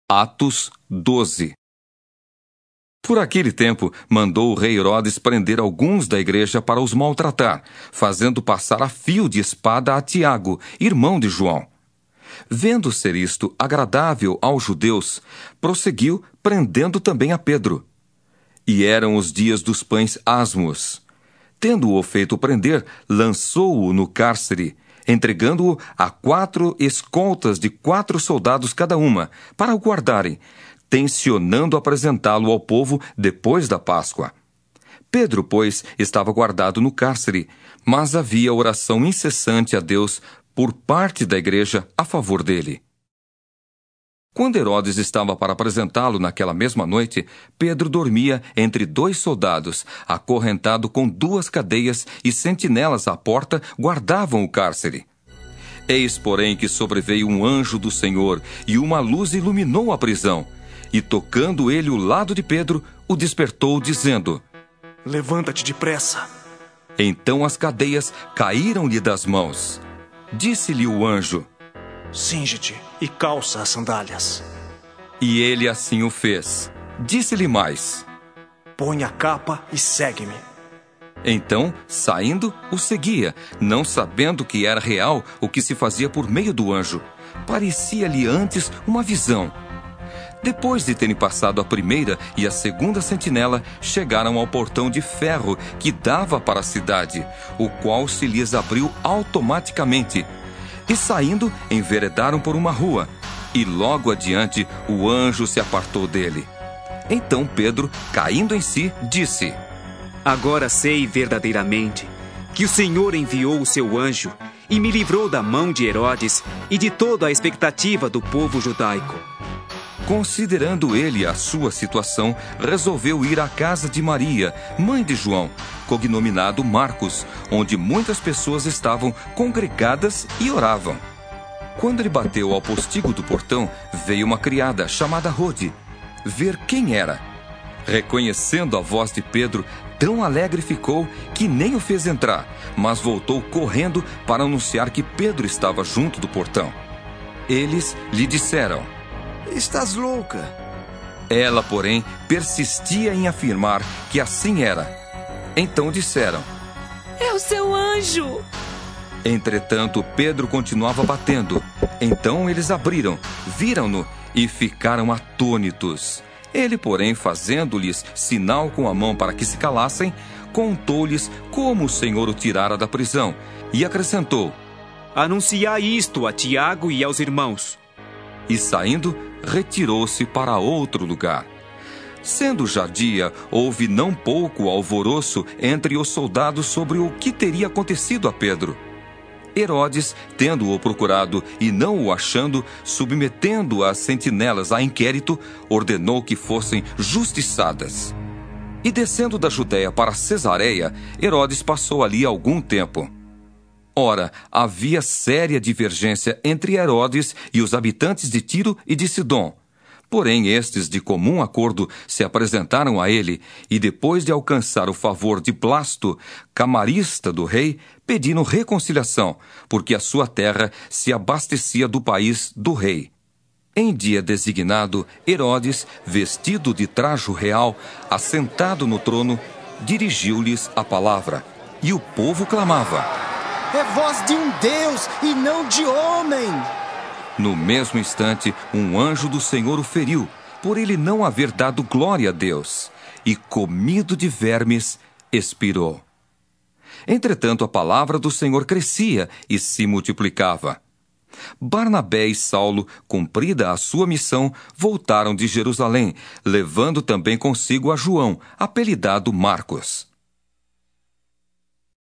Atos 12. Por aquele tempo, mandou o rei Herodes prender alguns da igreja para os maltratar, fazendo passar a fio de espada a Tiago, irmão de João. Vendo ser isto agradável aos judeus, prosseguiu prendendo também a Pedro. E eram os dias dos pães asmos. Tendo-o feito prender, lançou-o no cárcere, entregando-o a 4 escoltas de 4 soldados cada uma, para o guardarem, tencionando apresentá-lo ao povo depois da Páscoa. Pedro, pois, estava guardado no cárcere, mas havia oração incessante a Deus por parte da igreja a favor dele. Quando Herodes estava para apresentá-lo naquela mesma noite, Pedro dormia entre 2 soldados, acorrentado com 2 cadeias, e sentinelas à porta guardavam o cárcere. Eis, porém, que sobreveio um anjo do Senhor, e uma luz iluminou a prisão. E tocando ele o lado de Pedro, o despertou, dizendo: Levanta-te depressa. Então as cadeias caíram-lhe das mãos. Disse-lhe o anjo: Cinge-te e calça as sandálias. E ele assim o fez. Disse-lhe mais: Põe a capa e segue-me. Então, saindo, o seguia, não sabendo que era real o que se fazia por meio do anjo. Parecia-lhe antes uma visão. Depois de terem passado a primeira e a segunda sentinela, chegaram ao portão de ferro que dava para a cidade, o qual se lhes abriu automaticamente. E saindo, enveredaram por uma rua, e logo adiante o anjo se apartou dele. Então Pedro, caindo em si, disse: Agora sei verdadeiramente que o Senhor enviou o seu anjo e me livrou da mão de Herodes e de toda a expectativa do povo judaico. Considerando ele a sua situação, resolveu ir à casa de Maria, mãe de João, cognominado Marcos, onde muitas pessoas estavam congregadas e oravam. Quando ele bateu ao postigo do portão, veio uma criada chamada Rode ver quem era. Reconhecendo a voz de Pedro, tão alegre ficou que nem o fez entrar, mas voltou correndo para anunciar que Pedro estava junto do portão. Eles lhe disseram: Estás louca. Ela, porém, persistia em afirmar que assim era. Então disseram: É o seu anjo! Entretanto, Pedro continuava batendo. Então eles abriram, viram-no e ficaram atônitos. Ele, porém, fazendo-lhes sinal com a mão para que se calassem, contou-lhes como o Senhor o tirara da prisão e acrescentou: Anunciai isto a Tiago e aos irmãos. E saindo, retirou-se para outro lugar. Sendo já dia, houve não pouco alvoroço entre os soldados sobre o que teria acontecido a Pedro. Herodes, tendo-o procurado e não o achando, submetendo as sentinelas a inquérito, ordenou que fossem justiçadas. E descendo da Judéia para Cesareia, Herodes passou ali algum tempo. Ora, havia séria divergência entre Herodes e os habitantes de Tiro e de Sidom. Porém, estes, de comum acordo, se apresentaram a ele, e depois de alcançar o favor de Blasto, camarista do rei, pediram reconciliação, porque a sua terra se abastecia do país do rei. Em dia designado, Herodes, vestido de trajo real, assentado no trono, dirigiu-lhes a palavra, e o povo clamava: É voz de um Deus e não de homem! No mesmo instante, um anjo do Senhor o feriu, por ele não haver dado glória a Deus, e, comido de vermes, expirou. Entretanto, a palavra do Senhor crescia e se multiplicava. Barnabé e Saulo, cumprida a sua missão, voltaram de Jerusalém, levando também consigo a João, apelidado Marcos.